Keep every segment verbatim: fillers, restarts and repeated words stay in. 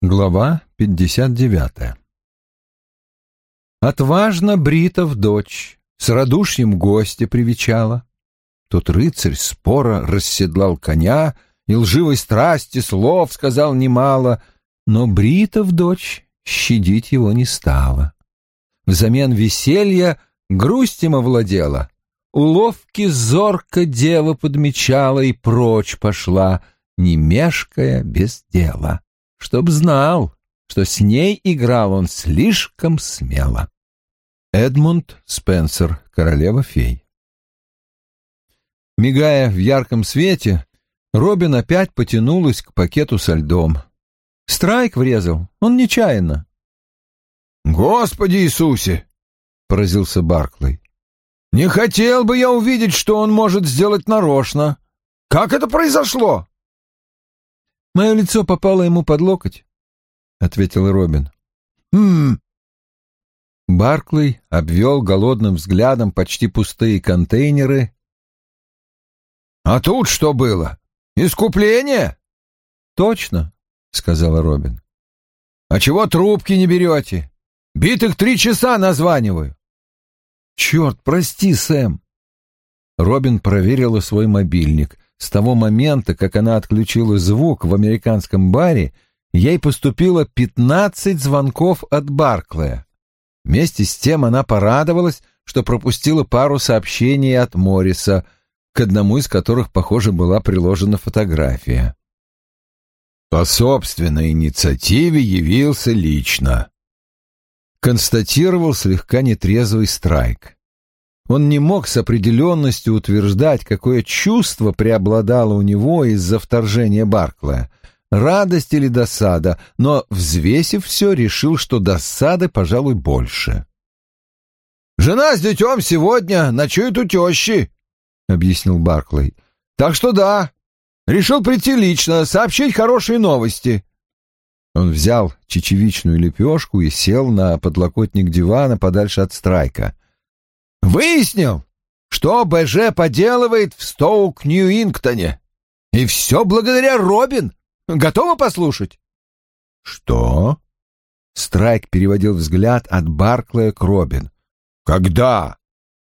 Глава пятьдесят девятая. Отважно Бритов дочь с радушием гостя привечала. Тот рыцарь споро расседлал коня и лживой страсти слов сказал немало, но Бритов дочь щадить его не стала. Взамен веселья грусть им овладела, уловки зорко дева подмечала и прочь пошла, не мешкая без дела. Чтоб знал, что с ней играл он слишком смело. Эдмунд Спенсер, Королева-фей. Мигая в ярком свете, Робин опять потянулась к пакету со льдом. Страйк врезал, он нечаянно. «Господи Иисусе!» — поразился Барклey. «Не хотел бы я увидеть, что он может сделать нарочно. Как это произошло?» «Мое лицо попало ему под локоть», — ответил Робин. «Хм...» Барклey обвел голодным взглядом почти пустые контейнеры. «А тут что было? Искупление?» «Точно», — сказала Робин. «А чего трубки не берете? Битых три часа названиваю». «Черт, прости, Сэм». Робин проверила свой мобильник. С того момента, как она отключила звук в американском баре, ей поступило пятнадцать звонков от Барклая. Вместе с тем она порадовалась, что пропустила пару сообщений от Морриса, к одному из которых, похоже, была приложена фотография. «По собственной инициативе явился лично», — констатировал слегка нетрезвый Страйк. Он не мог с определенностью утверждать, какое чувство преобладало у него из-за вторжения Барклая, радость или досада, но, взвесив все, решил, что досады, пожалуй, больше. «Жена с детем сегодня ночует у тещи», — объяснил Барклey. «Так что да, решил прийти лично, сообщить хорошие новости». Он взял чечевичную лепешку и сел на подлокотник дивана подальше от Страйка. «Выяснил, что БЖ поделывает в Стоук-Ньюингтоне. И все благодаря Робин. Готовы послушать?» «Что?» Страйк переводил взгляд от Барклая к Робин. «Когда?»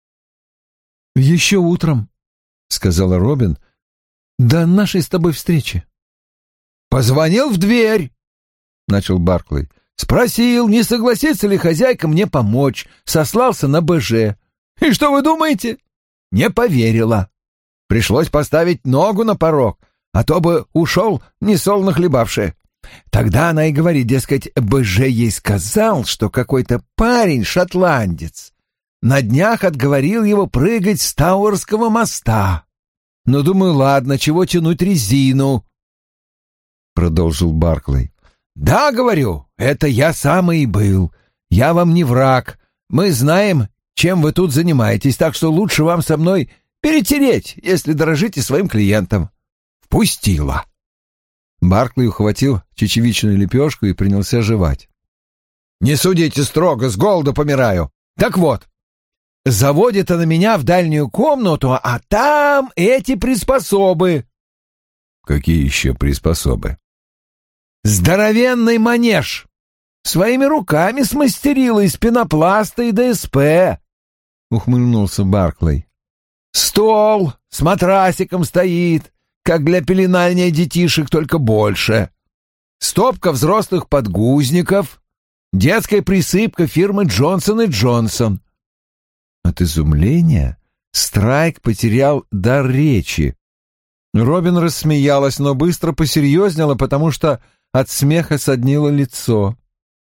«Еще утром», — сказала Робин, — «до нашей с тобой встречи». «Позвонил в дверь», — начал Барклey. «Спросил, не согласится ли хозяйка мне помочь. Сослался на БЖ. И что вы думаете? Не поверила. Пришлось поставить ногу на порог, а то бы ушел, несолоно хлебавши. Тогда она и говорит, дескать, БЖ ей сказал, что какой-то парень-шотландец на днях отговорил его прыгать с Тауэрского моста. Ну, думаю, ладно, чего тянуть резину?» Продолжил Барклey. «Да, говорю, это я сам и был. Я вам не враг. Мы знаем, чем вы тут занимаетесь, так что лучше вам со мной перетереть, если дорожите своим клиентом». Впустила. Барклey ухватил чечевичную лепешку и принялся жевать. «Не судите строго, с голода помираю. Так вот, заводит она меня в дальнюю комнату, а там эти приспособы». «Какие еще приспособы?» «Здоровенный манеж. Своими руками смастерила из пенопласта и ДСП», — ухмыльнулся Барклey. «Стол с матрасиком стоит, как для пеленания детишек, только больше. Стопка взрослых подгузников, детская присыпка фирмы Джонсон и Джонсон». От изумления Страйк потерял дар речи. Робин рассмеялась, но быстро посерьезнела, потому что от смеха соднило лицо.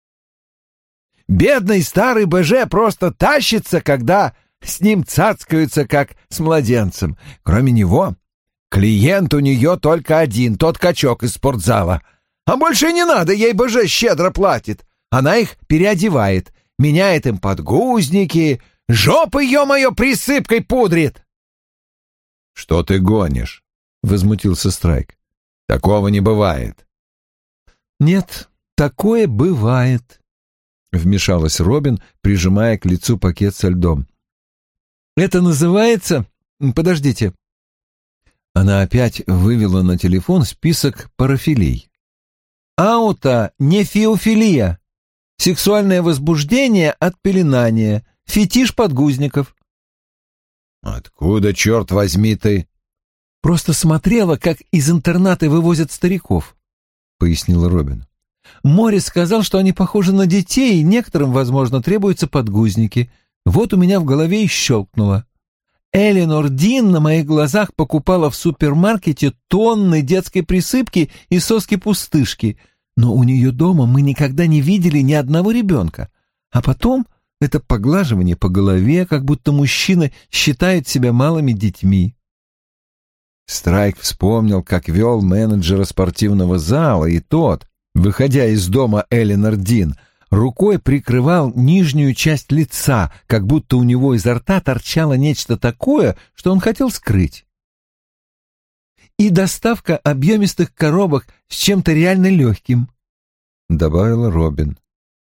«Бедный старый БЖ просто тащится, когда с ним цацкаются, как с младенцем. Кроме него, клиент у нее только один, тот качок из спортзала. А больше не надо, ей БЖ щедро платит. Она их переодевает, меняет им подгузники, жопы, ё-моё, присыпкой пудрит». «Что ты гонишь?» — возмутился Страйк. «Такого не бывает». «Нет, такое бывает», — вмешалась Робин, прижимая к лицу пакет со льдом. «Это называется... Подождите». Она опять вывела на телефон список парафилий. аутонефиофилия, сексуальное возбуждение от пеленания, фетиш подгузников. Откуда, черт возьми, ты? Просто смотрела, как из интерната вывозят стариков, пояснил Робин. Моррис сказал, что они похожи на детей, и некоторым, возможно, требуются подгузники. Вот у меня в голове и щелкнуло. Эленор Дин на моих глазах покупала в супермаркете тонны детской присыпки и соски-пустышки, но у нее дома мы никогда не видели ни одного ребенка. А потом это поглаживание по голове, как будто мужчины считают себя малыми детьми. Страйк вспомнил, как вел менеджера спортивного зала, и тот, выходя из дома Эленор Дин, рукой прикрывал нижнюю часть лица, как будто у него изо рта торчало нечто такое, что он хотел скрыть. «И доставка объемистых коробок с чем-то реально легким», — добавила Робин.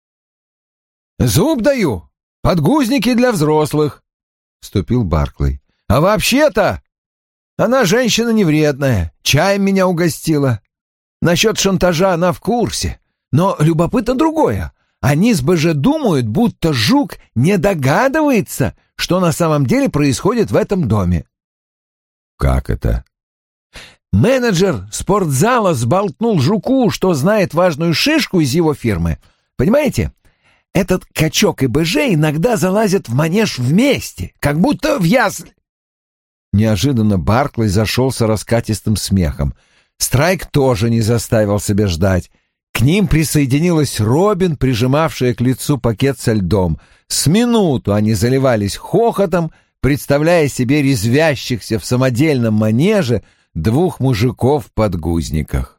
«Зуб даю! Подгузники для взрослых!» — вступил Барклey. «А вообще-то она женщина невредная, чаем меня угостила. Насчет шантажа она в курсе, но любопытно другое. Они с БЖ думают, будто Жук не догадывается, что на самом деле происходит в этом доме». «Как это?» Менеджер спортзала сболтнул Жуку, что знает важную шишку из его фирмы. Понимаете, этот качок и БЖ иногда залазят в манеж вместе, как будто в ясли. Неожиданно Барклey зашелся раскатистым смехом. Страйк тоже не заставил себя ждать. К ним присоединилась Робин, прижимавшая к лицу пакет со льдом. С минуту они заливались хохотом, представляя себе резвящихся в самодельном манеже двух мужиков в подгузниках.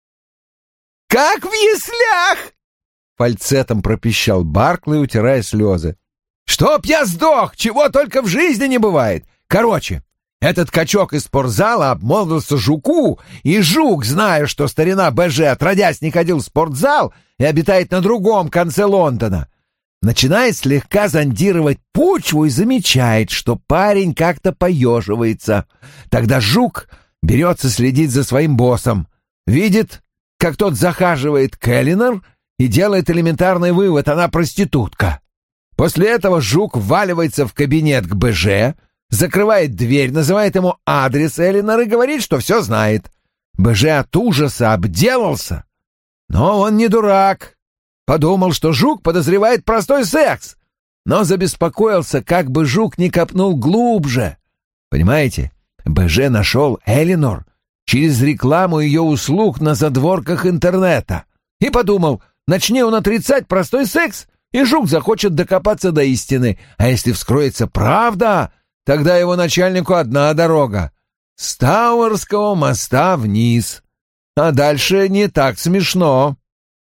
«Как в яслях!» — фальцетом пропищал Барклey, утирая слезы. «Чтоб я сдох! Чего только в жизни не бывает! Короче, этот качок из спортзала обмолвился Жуку, и Жук, зная, что старина БЖ отродясь не ходил в спортзал и обитает на другом конце Лондона, начинает слегка зондировать почву и замечает, что парень как-то поеживается. Тогда Жук берется следить за своим боссом, видит, как тот захаживает к Эленор и делает элементарный вывод — она проститутка. После этого Жук вваливается в кабинет к БЖ, закрывает дверь, называет ему адрес Эленор и говорит, что все знает. БЖ от ужаса обделался, но он не дурак. Подумал, что Жук подозревает простой секс, но забеспокоился, как бы Жук не копнул глубже. Понимаете, БЖ нашел Эленор через рекламу ее услуг на задворках интернета и подумал, начни он отрицать простой секс, и Жук захочет докопаться до истины, а если вскроется правда, тогда его начальнику одна дорога — с Тауэрского моста вниз. А дальше не так смешно.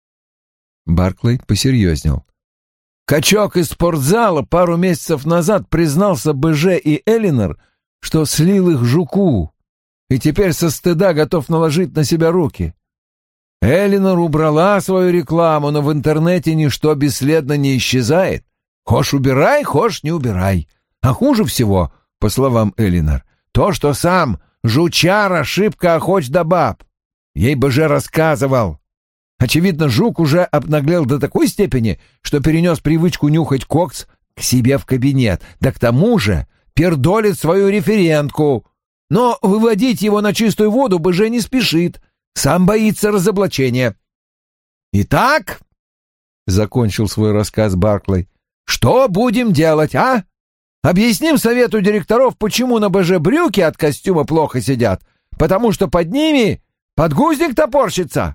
Барклey посерьезнел. Качок из спортзала пару месяцев назад признался БЖ и Эленор, что слил их Жуку, и теперь со стыда готов наложить на себя руки. Эленор убрала свою рекламу, но в интернете ничто бесследно не исчезает. Хошь убирай, хошь не убирай. А хуже всего, по словам Эленор, то, что сам жучара шибко охоч до баб. Ей БЖ рассказывал. Очевидно, Жук уже обнаглел до такой степени, что перенес привычку нюхать кокс к себе в кабинет, да к тому же пердолит свою референтку. Но выводить его на чистую воду БЖ не спешит, сам боится разоблачения. «Итак», — закончил свой рассказ Барклey, — «что будем делать, а? Объясним совету директоров, почему на БЖ брюки от костюма плохо сидят, потому что под ними подгузник топорщится».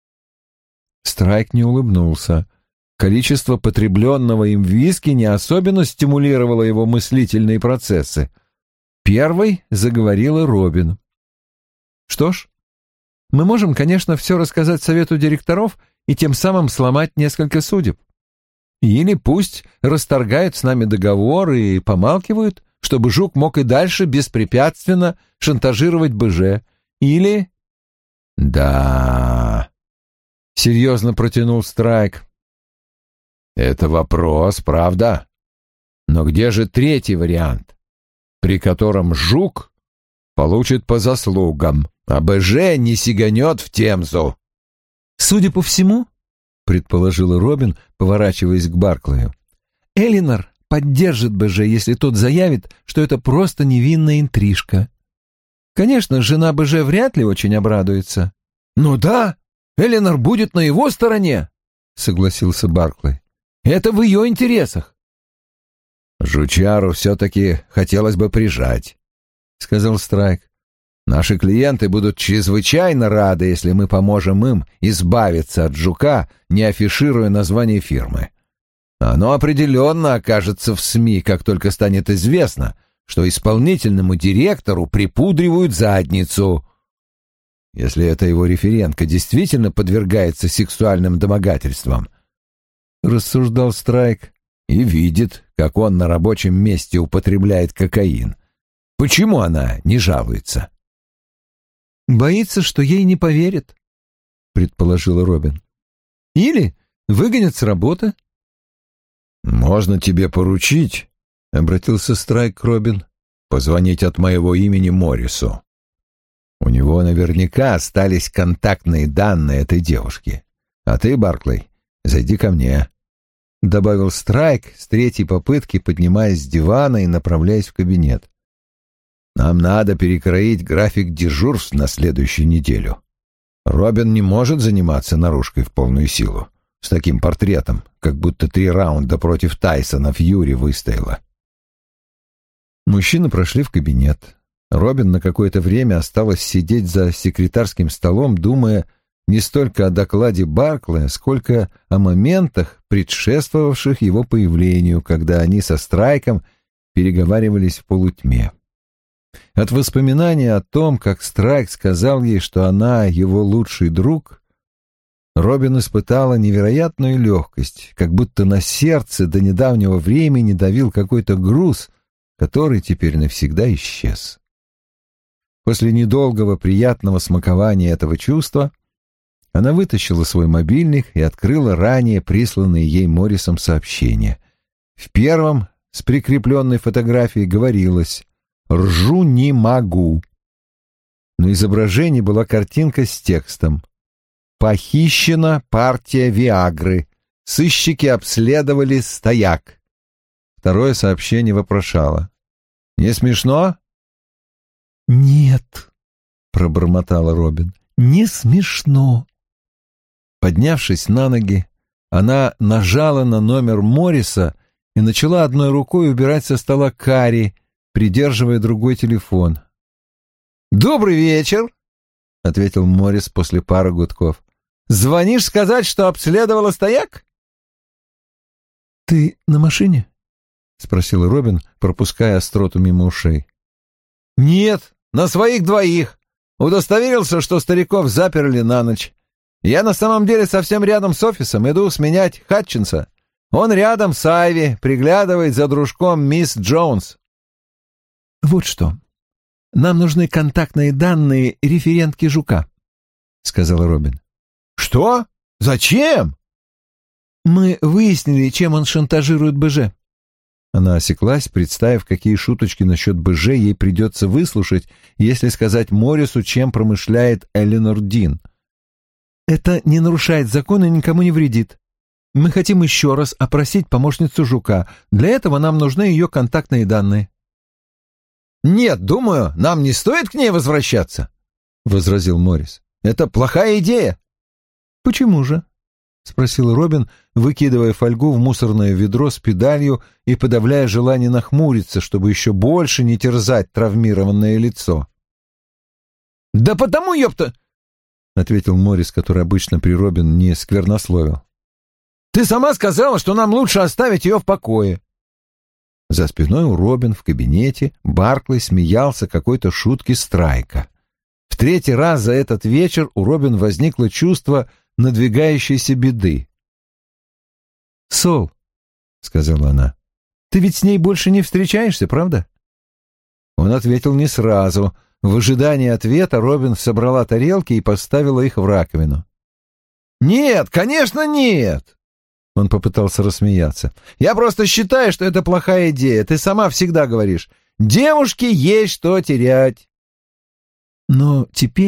Страйк не улыбнулся. Количество потребленного им виски не особенно стимулировало его мыслительные процессы. Первой заговорила Робин. «Что ж, мы можем, конечно, все рассказать совету директоров и тем самым сломать несколько судеб. Или пусть расторгают с нами договор и помалкивают, чтобы Жук мог и дальше беспрепятственно шантажировать БЖ. Или...» «Да...» — серьезно протянул Страйк. «Это вопрос, правда? Но где же третий вариант, при котором Жук получит по заслугам, а БЖ не сиганет в Темзу?» Судя по всему, предположила Робин, поворачиваясь к Барклаю, Элинор поддержит БЖ, если тот заявит, что это просто невинная интрижка. Конечно, жена БЖ вряд ли очень обрадуется. Ну да, Элинор будет на его стороне, согласился Барклай. Это в ее интересах. Жучару все-таки хотелось бы прижать, сказал Страйк. Наши клиенты будут чрезвычайно рады, если мы поможем им избавиться от жука, не афишируя название фирмы. Оно определенно окажется в СМИ, как только станет известно, что исполнительному директору припудривают задницу. Если эта его референтка действительно подвергается сексуальным домогательствам, рассуждал Страйк, и видит, как он на рабочем месте употребляет кокаин, почему она не жалуется? Боится, что ей не поверят, предположила Робин. Или выгонят с работы. Можно тебе поручить, обратился Страйк к Робин, позвонить от моего имени Моррису. У него наверняка остались контактные данные этой девушки. А ты, Барклай, зайди ко мне, добавил Страйк с третьей попытки, поднимаясь с дивана и направляясь в кабинет. Нам надо перекроить график дежурств на следующую неделю. Робин не может заниматься наружкой в полную силу, с таким портретом, как будто три раунда против Тайсона Фьюри выстояла. Мужчины прошли в кабинет. Робин на какое-то время осталась сидеть за секретарским столом, думая не столько о докладе Барклая, сколько о моментах, предшествовавших его появлению, когда они со Страйком переговаривались в полутьме. От воспоминания о том, как Страйк сказал ей, что она его лучший друг, Робин испытала невероятную легкость, как будто на сердце до недавнего времени давил какой-то груз, который теперь навсегда исчез. После недолгого приятного смакования этого чувства она вытащила свой мобильник и открыла ранее присланные ей Моррисом сообщения. В первом, с прикрепленной фотографией, говорилось «Ржу не могу». На изображении была картинка с текстом «Похищена партия Виагры. Сыщики обследовали стояк». Второе сообщение вопрошало: «Не смешно?» «Нет», — пробормотала Робин, — «не смешно». Поднявшись на ноги, она нажала на номер Морриса и начала одной рукой убирать со стола карри, придерживая другой телефон. «Добрый вечер», — ответил Моррис после пары гудков. «Звонишь сказать, что обследовала стояк?» «Ты на машине?» — спросил Робин, пропуская остроту мимо ушей. «Нет, на своих двоих. Удостоверился, что стариков заперли на ночь. Я на самом деле совсем рядом с офисом, иду сменять Хатчинса. Он рядом с Айви, приглядывает за дружком мисс Джонс». «Вот что. Нам нужны контактные данные референтки Жука», — сказала Робин. «Что? Зачем?» «Мы выяснили, чем он шантажирует БЖ». Она осеклась, представив, какие шуточки насчет БЖ ей придется выслушать, если сказать Моррису, чем промышляет Элинор Дин. «Это не нарушает закон и никому не вредит. Мы хотим еще раз опросить помощницу Жука. Для этого нам нужны ее контактные данные». «Нет, думаю, нам не стоит к ней возвращаться», — возразил Моррис. «Это плохая идея». «Почему же?» — спросил Робин, выкидывая фольгу в мусорное ведро с педалью и подавляя желание нахмуриться, чтобы еще больше не терзать травмированное лицо. «Да потому, ёпта!» — ответил Моррис, который обычно при Робин не сквернословил. «Ты сама сказала, что нам лучше оставить ее в покое». За спиной у Робин в кабинете Барклай смеялся какой-то шутки Страйка. В третий раз за этот вечер у Робин возникло чувство надвигающейся беды. «Сол», — сказала она, — «ты ведь с ней больше не встречаешься, правда?» Он ответил не сразу. В ожидании ответа Робин собрала тарелки и поставила их в раковину. «Нет, конечно, нет!» Он попытался рассмеяться. «Я просто считаю, что это плохая идея. Ты сама всегда говоришь, девушке есть что терять». «Но теперь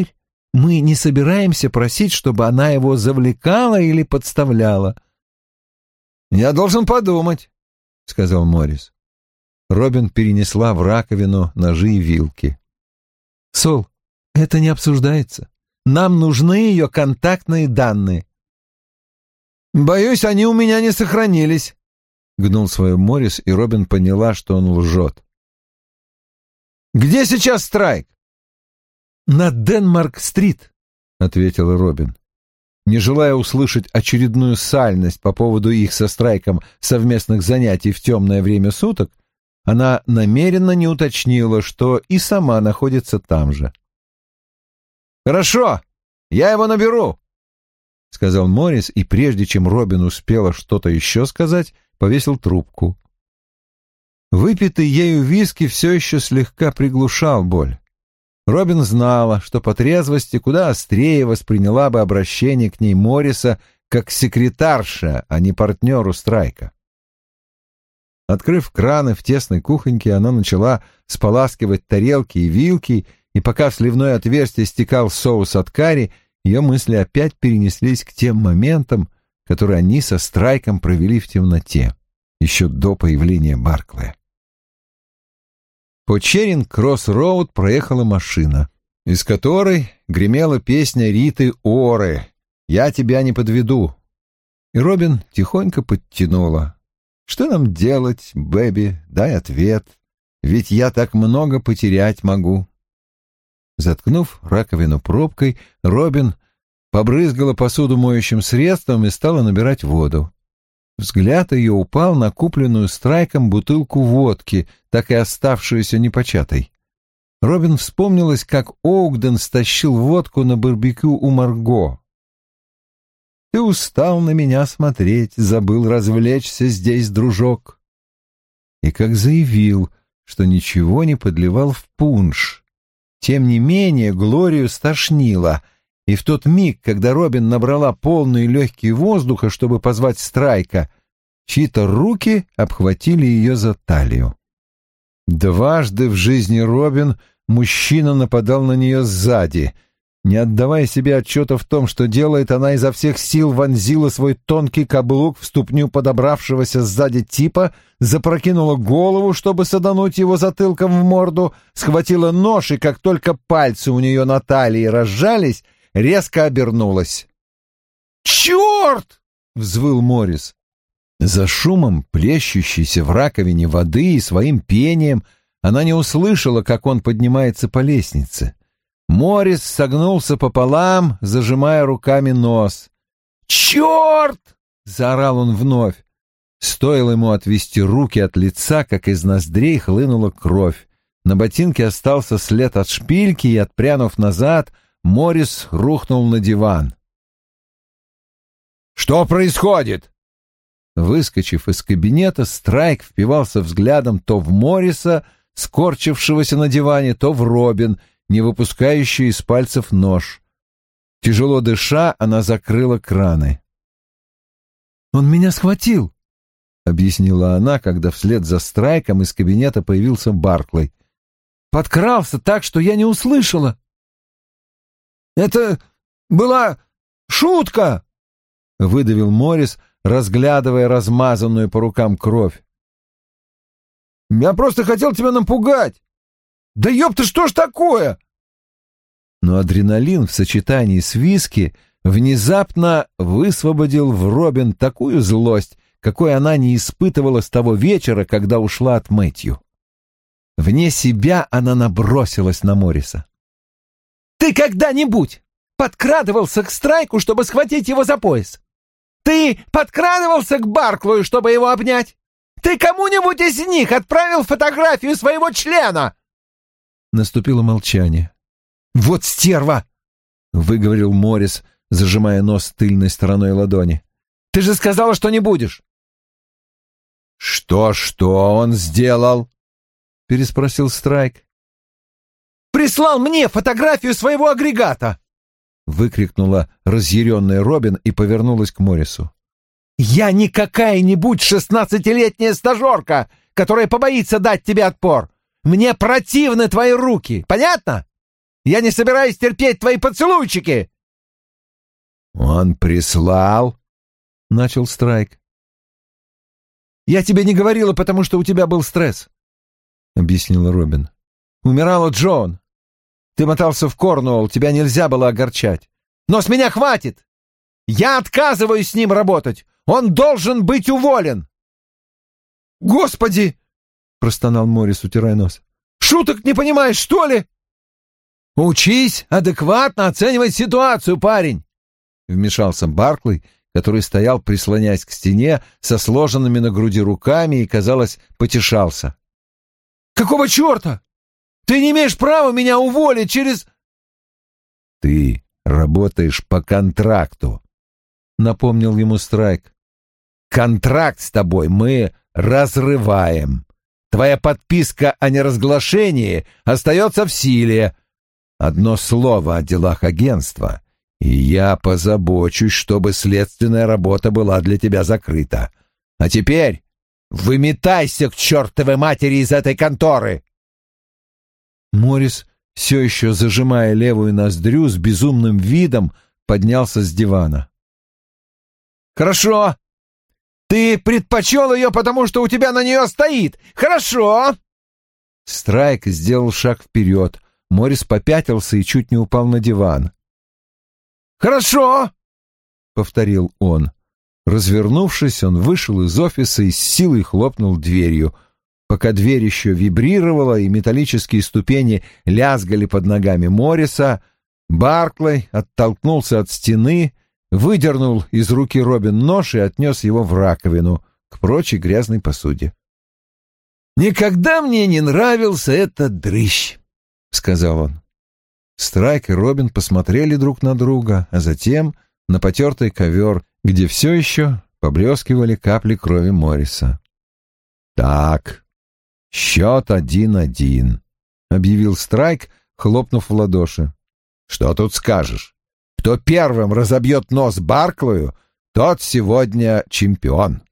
мы не собираемся просить, чтобы она его завлекала или подставляла». «Я должен подумать», — сказал Моррис. Робин перенесла в раковину ножи и вилки. «Сол, это не обсуждается. Нам нужны ее контактные данные». «Боюсь, они у меня не сохранились», — гнул свою Моррис, и Робин поняла, что он лжет. «Где сейчас Страйк?» «На Денмарк-стрит», — ответила Робин. Не желая услышать очередную сальность по поводу их со Страйком совместных занятий в темное время суток, она намеренно не уточнила, что и сама находится там же. «Хорошо, я его наберу», — сказал Моррис, и прежде чем Робин успела что-то еще сказать, повесил трубку. Выпитый ею виски все еще слегка приглушал боль. Робин знала, что по трезвости куда острее восприняла бы обращение к ней Морриса как секретарша, а не партнеру Страйка. Открыв краны в тесной кухоньке, она начала споласкивать тарелки и вилки, и пока в сливное отверстие стекал соус от карри, ее мысли опять перенеслись к тем моментам, которые они со Страйком провели в темноте, еще до появления Барклая. По Черинг-Кросс-Роуд проехала машина, из которой гремела песня Риты Оры «Я тебя не подведу». И Робин тихонько подтянула: «Что нам делать, бэби? Дай ответ, ведь я так много потерять могу». Заткнув раковину пробкой, Робин побрызгала посуду моющим средством и стала набирать воду. Взгляд ее упал на купленную Страйком бутылку водки, так и оставшуюся непочатой. Робин вспомнилась, как Оугден стащил водку на барбекю у Марго. «Ты устал на меня смотреть, забыл развлечься здесь, дружок». И как заявил, что ничего не подливал в пунш. Тем не менее Глорию стошнило, и в тот миг, когда Робин набрала полные легкие воздуха, чтобы позвать Страйка, чьи-то руки обхватили ее за талию. Дважды в жизни Робин мужчина нападал на нее сзади. Не отдавая себе отчета в том, что делает, она изо всех сил вонзила свой тонкий каблук в ступню подобравшегося сзади типа, запрокинула голову, чтобы садануть его затылком в морду, схватила нож, и как только пальцы у нее на талии разжались, резко обернулась. «Черт!» — взвыл Моррис. За шумом, плещущейся в раковине воды и своим пением, она не услышала, как он поднимается по лестнице. Моррис согнулся пополам, зажимая руками нос. «Черт!» — заорал он вновь. Стоило ему отвести руки от лица, как из ноздрей хлынула кровь. На ботинке остался след от шпильки, и, отпрянув назад, Моррис рухнул на диван. «Что происходит?» Выскочив из кабинета, Страйк впивался взглядом то в Морриса, скорчившегося на диване, то в Робин, не выпускающую из пальцев нож. Тяжело дыша, она закрыла краны. «Он меня схватил», — объяснила она, когда вслед за Страйком из кабинета появился Барклай. «Подкрался так, что я не услышала». «Это была шутка!» — выдавил Моррис, разглядывая размазанную по рукам кровь. «Я просто хотел тебя напугать! Да ёпта, что ж такое?» Но адреналин в сочетании с виски внезапно высвободил в Робин такую злость, какой она не испытывала с того вечера, когда ушла от Мэтью. Вне себя она набросилась на Морриса. «Ты когда-нибудь подкрадывался к Страйку, чтобы схватить его за пояс? Ты подкрадывался к Барклаю, чтобы его обнять? Ты кому-нибудь из них отправил фотографию своего члена?» Наступило молчание. «Вот стерва!» — выговорил Моррис, зажимая нос тыльной стороной ладони. «Ты же сказала, что не будешь!» «Что-что он сделал?» — переспросил Страйк. «Прислал мне фотографию своего агрегата!» — выкрикнула разъяренная Робин и повернулась к Моррису. «Я не какая-нибудь шестнадцатилетняя стажерка, которая побоится дать тебе отпор. Мне противны твои руки, понятно? Я не собираюсь терпеть твои поцелуйчики!» «Он прислал», — начал Страйк. «Я тебе не говорила, потому что у тебя был стресс», — объяснила Робин. «Умирала Джон. Ты мотался в Корнуолл, тебя нельзя было огорчать. Но с меня хватит! Я отказываюсь с ним работать! Он должен быть уволен!» «Господи!» — простонал Моррис, утирая нос. «Шуток не понимаешь, что ли?» «Учись адекватно оценивать ситуацию, парень!» — вмешался Барклey, который стоял, прислоняясь к стене, со сложенными на груди руками и, казалось, потешался. «Какого черта? Ты не имеешь права меня уволить через...» «Ты работаешь по контракту», — напомнил ему Страйк. «Контракт с тобой мы разрываем. Твоя подписка о неразглашении остается в силе. Одно слово о делах агентства, и я позабочусь, чтобы следственная работа была для тебя закрыта. А теперь выметайся к чертовой матери из этой конторы!» Моррис, все еще зажимая левую ноздрю, с безумным видом поднялся с дивана. «Хорошо. Ты предпочел ее, потому что у тебя на нее стоит. Хорошо!» Страйк сделал шаг вперед. Моррис попятился и чуть не упал на диван. «Хорошо!» — повторил он. Развернувшись, он вышел из офиса и с силой хлопнул дверью. Пока дверь еще вибрировала и металлические ступени лязгали под ногами Морриса, Барклey оттолкнулся от стены, выдернул из руки Робин нож и отнес его в раковину к прочей грязной посуде. «Никогда мне не нравился этот дрыщ», — сказал он. Страйк и Робин посмотрели друг на друга, а затем на потертый ковер, где все еще поблескивали капли крови Морриса. «Так, счет один-один», — объявил Страйк, хлопнув в ладоши. «Что тут скажешь? Кто первым разобьет нос Барклою, тот сегодня чемпион».